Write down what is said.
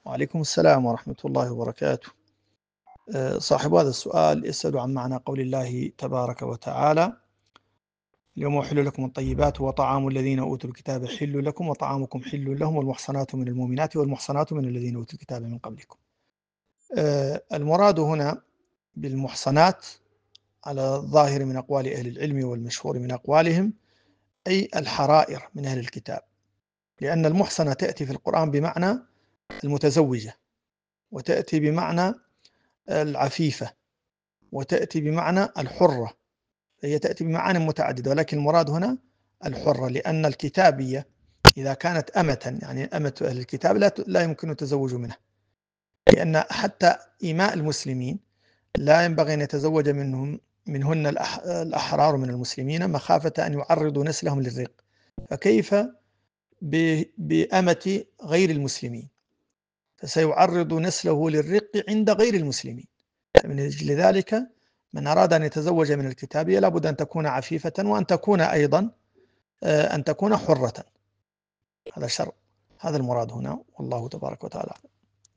وعليكم السلام ورحمة الله وبركاته. صاحب هذا السؤال يسأل عن معنى قول الله تبارك وتعالى: اليوم أحل لكم الطيبات وطعام الذين أوتوا الكتاب حل لكم وطعامكم حل لهم والمحصنات من المؤمنات والمحصنات من الذين أوتوا الكتاب من قبلكم. المراد هنا بالمحصنات على الظاهر من أقوال أهل العلم والمشهور من أقوالهم أي الحرائر من أهل الكتاب، لأن المحصنة تأتي في القرآن بمعنى المتزوجة، وتأتي بمعنى العفيفة، وتأتي بمعنى الحرة، هي تأتي بمعاني متعددة، ولكن المراد هنا الحرة، لأن الكتابية إذا كانت أمة، يعني أمة أهل الكتاب، لا يمكن التزوج منها، لأن حتى إماء المسلمين لا ينبغي أن يتزوج منهن الأحرار من المسلمين مخافة أن يعرضوا نسلهم للرق، فكيف بأمة غير المسلمين؟ فسيعرض نسله للرق عند غير المسلمين. من أجل ذلك من أراد أن يتزوج من الكتابية لابد أن تكون عفيفة، وأن تكون أيضا أن تكون حرة، هذا شرط، هذا المراد هنا، والله تبارك وتعالى.